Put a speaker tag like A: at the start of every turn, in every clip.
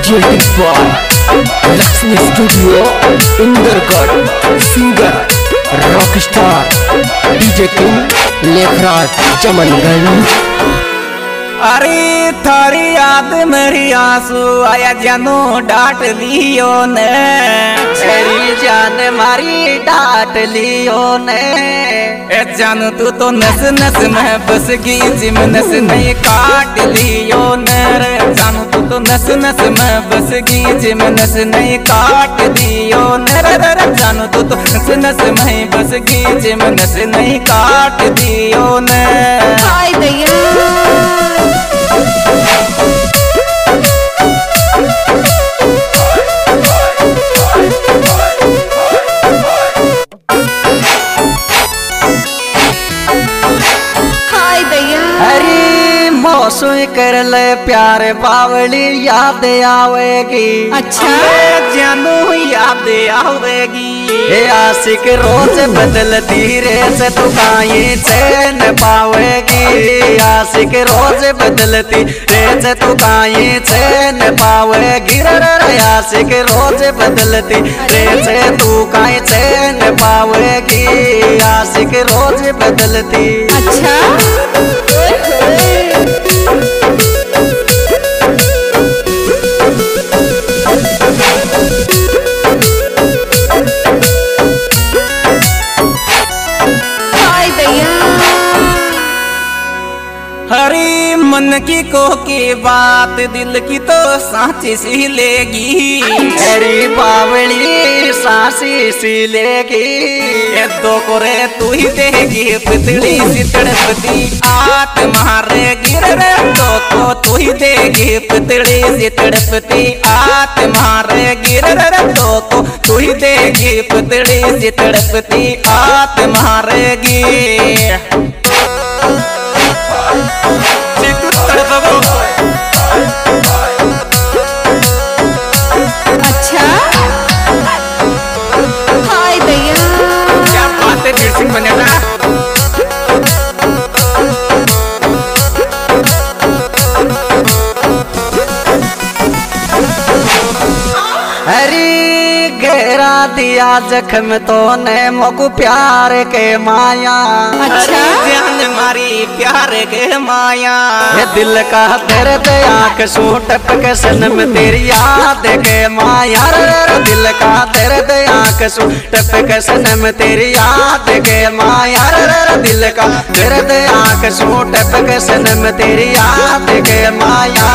A: presented by Lakshmi Studio, Indergarh. Singer, Rockstar, DJ King, Lekhraj, Chamanganj.
B: अरे थारी याद मेरी आंसू आया जानू डांट लियो ने, तेरी जान मारी डांट लियो ने। ए जानू तू तो नस नस में बस गई जिम नस नहीं काट लियो ने रे। जानू तू तो नस नस में बस गई जिम नस नहीं काट लियो ने रे रे। जानू तू तो नस नस में बस गई जिम नस नहीं काट दियो ने।
C: हाय दैया
B: मौसू कर ले प्यार बावली याद आवेगी। अच्छा जानू याद आवेगी। ये आशिक रोज बदलती रे से तू काई चैन पावेगी। आशिक रोज बदलती रे से तू काई चैन पावेगी। रे आशिक रोज बदलती रे से तू काई चैन पावेगी। आशिक रोज बदलती।
C: अच्छा
B: हरी मन की को की बात दिल की तो सांची सी लेगी। हरी बावली सांसी सी लेगी। ये दो कोरे तू ही देगी पितली सी तड़पती आत मारेगी रे। दो को तू ही देगी पितली सी तड़पती आत मारेगी रे। दो को तू ही देगी पितली सी तड़पती आत मारेगी।
C: अच्छा हाय दैया
B: क्या बात है वीर सिंह बनेगा। हरी गहरा दिया जख्म तो ने मोकू प्यार के माया। अच्छा जान मारी प्यार के माया। ये दिल का दर्द आँख सू टपक सनम तेरी याद के माया। रे दिल का दर्द आँख सू टपक सनम तेरी याद के माया। रे दिल का दर्द आँख सू टपक सनम तेरी याद के माया।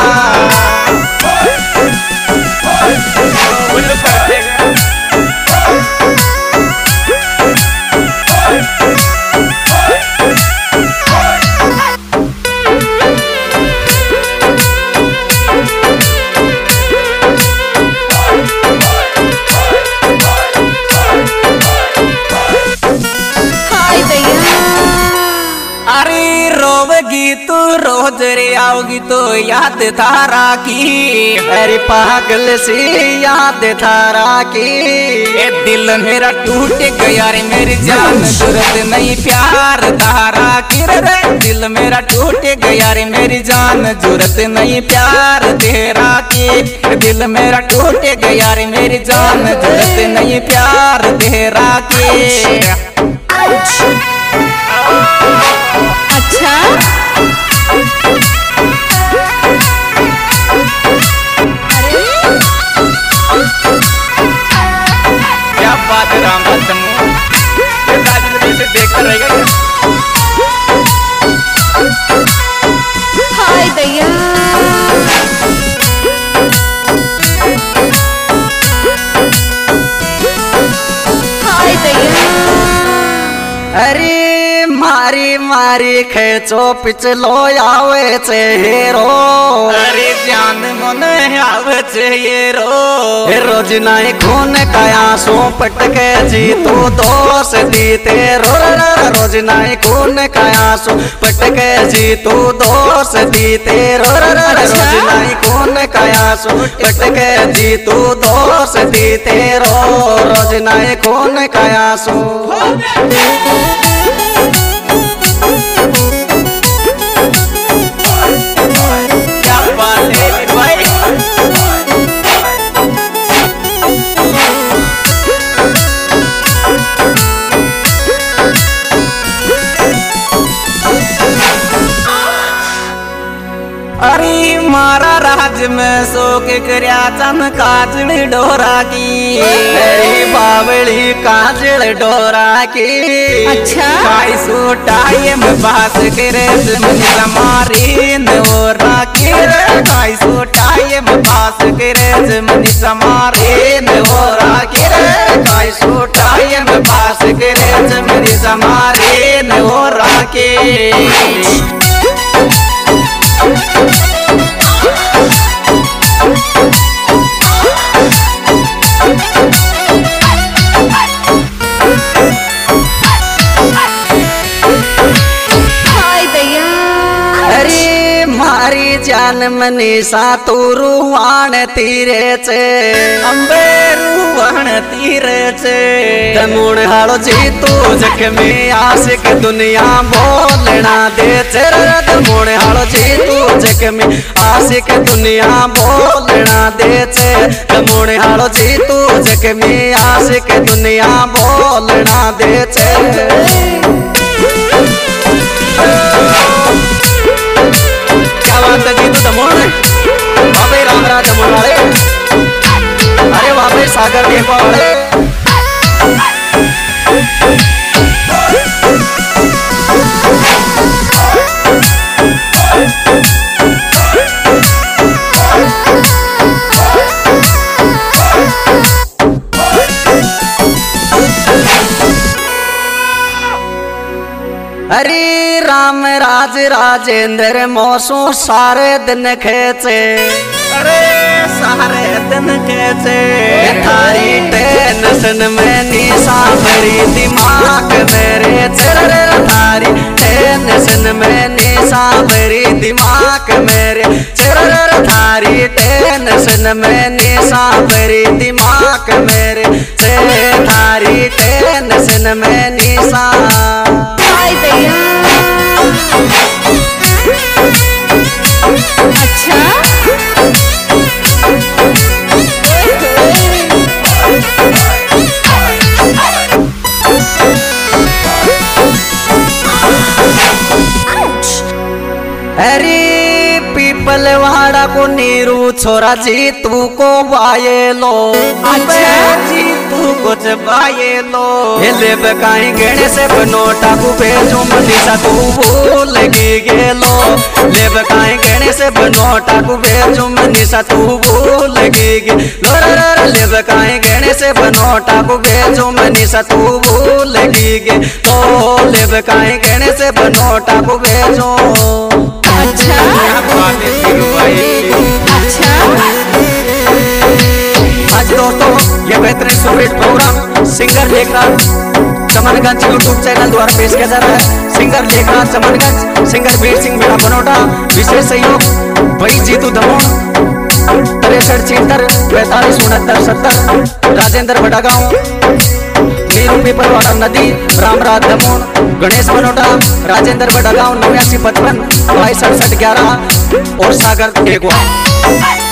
B: तू रोज रे आओगी तो याद थारा की। अरे पागल सी याद थारा की। ये दिल मेरा टूट गया रे मेरी जान जरूरत नहीं प्यार तारा की। रे दिल मेरा टूट गया रे मेरी जान जरूरत नहीं प्यार तेरा की। दिल मेरा टूट गया रे मेरी जान जरूरत नहीं प्यार तेरा की।
C: अच्छा
B: क्या बात है राम से देखता रहेगा।
C: हाय दैया हाय दैया
B: अरे मारी मारी खेचो पिछलो आवे छे हेरो। अरे जान मन आवे छे हेरो। रोज नाई खून काया सो पटके जी तू दोष दी तेरो। रोज नाई खून काया सो पटके जी तू दोष दी तेरो। रोज नाई खून काया सो पटके जी तू दोष दी तेरो। रोज नाई खून काया सो। क्या बात है भाई। आज मैं सो के करया चन काजल डोरा की अरे बावली काजल डोरा की
C: अच्छा
B: काई सोटाए में बास करे मन समारी नोरा की काई सोटाए में बास करे मन समारी नोरा की काई सोटाए में बास करे मन समारी नोरा की जान मनीषा तू रुवाण तीरे चे अंबे रुवाण तीरे चे दमुण हालो जी तू जख में आशिक दुनिया बोलना दे चे दमुण हालो जी तू जख में आशिक दुनिया बोलना दे चे दमुण हालो जी तू जख में आशिक दुनिया बोलना दे चे बाबे रामराज दमोड़ वाले अरे बाबे सागर देखो वाले अरे राम राज राजेंद्र मौसू सारे दिन खेचे अरे सारे दिन खेचे थारी टेंशन में निशा भरी दिमाग मेरे चेहरे थारी टेंशन में निशा भरी दिमाग मेरे चेहरे थारी टेंशन में निशा भरी दिमाग मेरे थारी टेंशन में निशा
C: अच्छा
B: अरे पीपलवाड़ा को नीरू छोरा जी तू को बाये लो
C: अच्छा
B: जी तू कुछ बाये लो ले बकाई गणे से बनोटा को भेजो मनीषा तू भूल गे लो ले बकाई गणे से बनोटा को भेजो मनीषा तू भूल गे लो ले बकाई गणे से बनोटा को भेजो मनीषा तू भूल गे तो ले बकाई गणे से बनोटा को भेजो
C: अच्छा अच्छा
B: आज दोस्तों ये बेहतरीन superhit programme singer Lekhraj Chamanganj YouTube channel द्वारा पेश किया जा रहा है। सिंगर लेखराज चमनगंज, सिंगर वीर सिंह मीणा बनोटा, विशेष सहयोग भाई जीतू दमोड़ 63 45 69 70 राजेंद्र बड़ागांव नीरू पीपलवाड़ा नदी रामराज दमोड़ गणेश बनोटा राजेंद्र बड़ागांव 89 55 22 67 11 और सागर टेगवा।